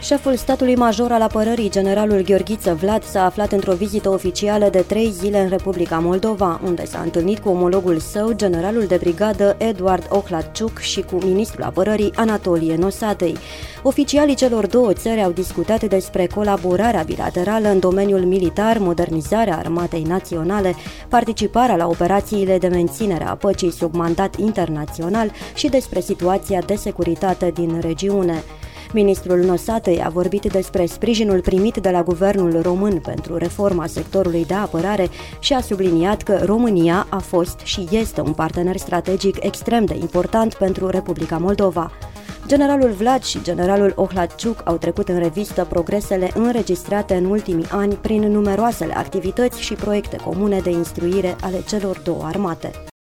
Șeful statului major al apărării, generalul Gheorghiță Vlad, s-a aflat într-o vizită oficială de 3 zile în Republica Moldova, unde s-a întâlnit cu omologul său, generalul de brigadă Eduard Ohladciuc, și cu ministrul apărării Anatolie Nosatei. Oficialii celor două țări au discutat despre colaborarea bilaterală în domeniul militar, modernizarea armatei naționale, participarea la operațiile de menținere a păcii sub mandat internațional și despre situația de securitate din regiune. Ministrul Nosatei a vorbit despre sprijinul primit de la guvernul român pentru reforma sectorului de apărare și a subliniat că România a fost și este un partener strategic extrem de important pentru Republica Moldova. Generalul Vlad și generalul Ohladciuc au trecut în revistă progresele înregistrate în ultimii ani prin numeroasele activități și proiecte comune de instruire ale celor două armate.